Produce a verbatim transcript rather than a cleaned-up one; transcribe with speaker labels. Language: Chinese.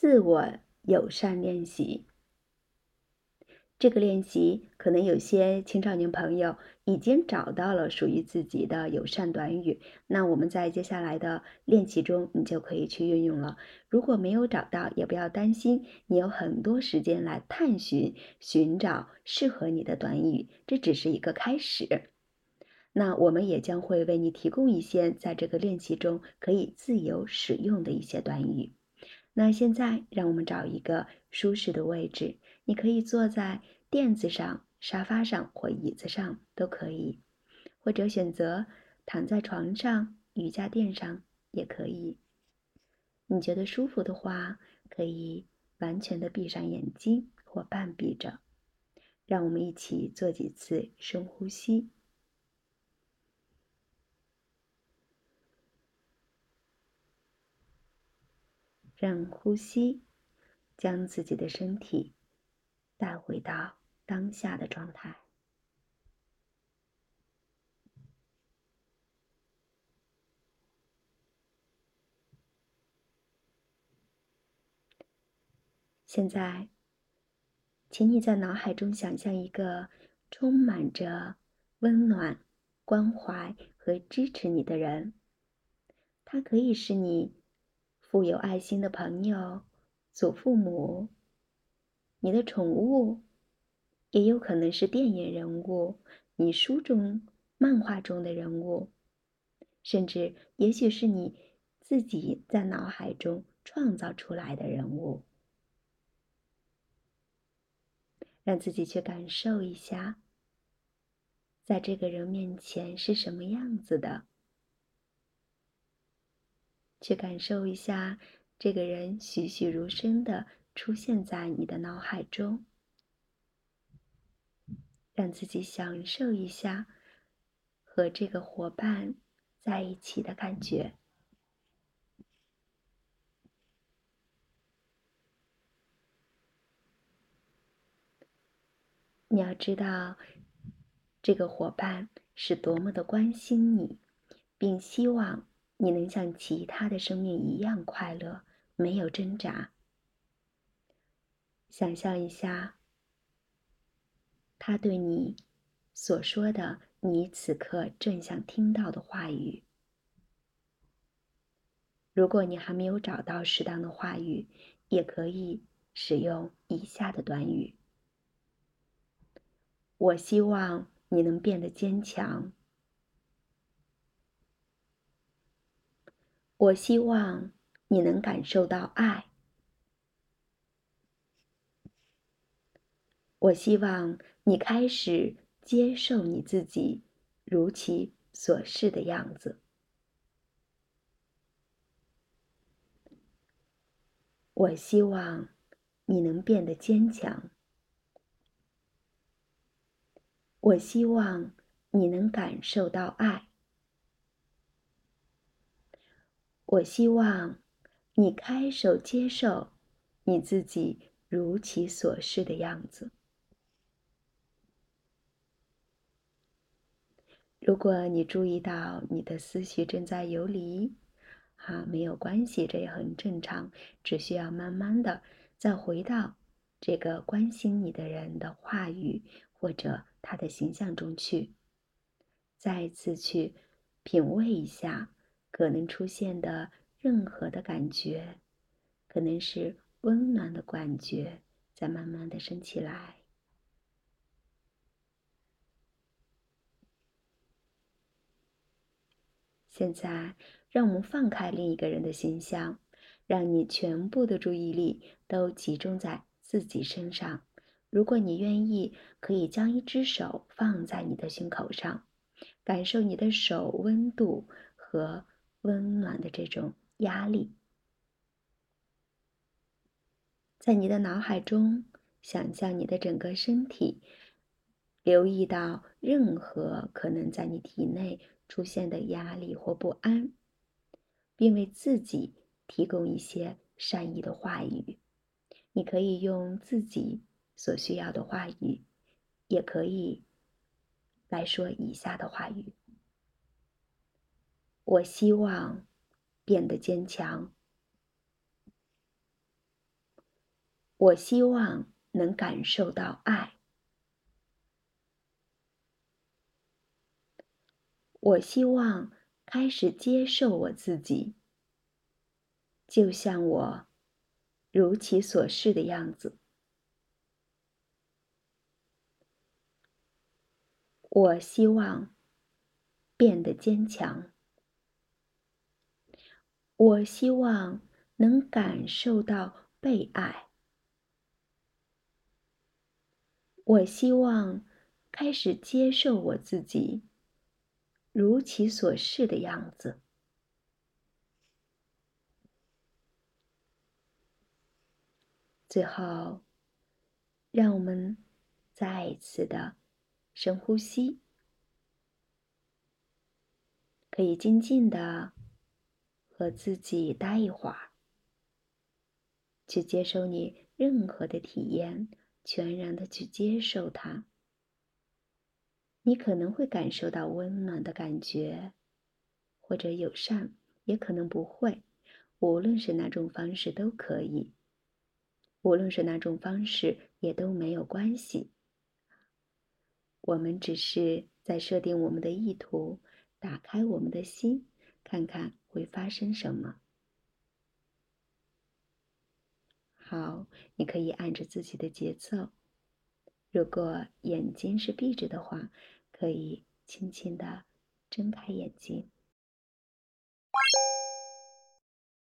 Speaker 1: 自我友善练习。这个练习可能有些青少年朋友已经找到了属于自己的友善短语，那我们在接下来的练习中，你就可以去运用了。如果没有找到，也不要担心，你有很多时间来探寻、寻找适合你的短语，这只是一个开始。那我们也将会为你提供一些在这个练习中可以自由使用的一些短语。那现在让我们找一个舒适的位置，你可以坐在垫子上、沙发上或椅子上都可以，或者选择躺在床上、瑜伽垫上也可以。你觉得舒服的话，可以完全的闭上眼睛或半闭着。让我们一起做几次深呼吸。让呼吸将自己的身体带回到当下的状态。现在，请你在脑海中想象一个充满着温暖、关怀和支持你的人。他可以是你富有爱心的朋友、祖父母、你的宠物，也有可能是电影人物、你书中、漫画中的人物，甚至也许是你自己在脑海中创造出来的人物。让自己去感受一下，在这个人面前是什么样子的，去感受一下这个人栩栩如生的出现在你的脑海中，让自己享受一下和这个伙伴在一起的感觉。你要知道，这个伙伴是多么的关心你，并希望你能像其他的生命一样快乐，没有挣扎。想象一下，他对你所说的你此刻正想听到的话语。如果你还没有找到适当的话语，也可以使用以下的短语：我希望你能变得坚强。我希望你能感受到爱。我希望你开始接受你自己如其所是的样子。我希望你能变得坚强。我希望你能感受到爱。我希望你开手接受你自己如其所是的样子。如果你注意到你的思绪正在游离，啊，没有关系，这也很正常，只需要慢慢的再回到这个关心你的人的话语或者他的形象中去，再一次去品味一下可能出现的任何的感觉，可能是温暖的感觉，再慢慢的升起来。现在，让我们放开另一个人的形象，让你全部的注意力都集中在自己身上。如果你愿意，可以将一只手放在你的心口上，感受你的手温度和温暖的这种压力。在你的脑海中，想象你的整个身体，留意到任何可能在你体内出现的压力或不安，并为自己提供一些善意的话语。你可以用自己所需要的话语，也可以来说以下的话语：我希望变得坚强。 我希望能感受到爱。我希望开始接受我自己，就像我如其所是的样子。我希望变得坚强。我希望能感受到被爱。我希望开始接受我自己如其所是的样子。最后，让我们再一次的深呼吸，可以静静的和自己待一会儿，去接受你任何的体验，全然的去接受它。你可能会感受到温暖的感觉，或者友善，也可能不会。无论是哪种方式都可以，无论是哪种方式也都没有关系。我们只是在设定我们的意图，打开我们的心，看看会发生什么。好，你可以按着自己的节奏。如果眼睛是闭着的话，可以轻轻地睁开眼睛。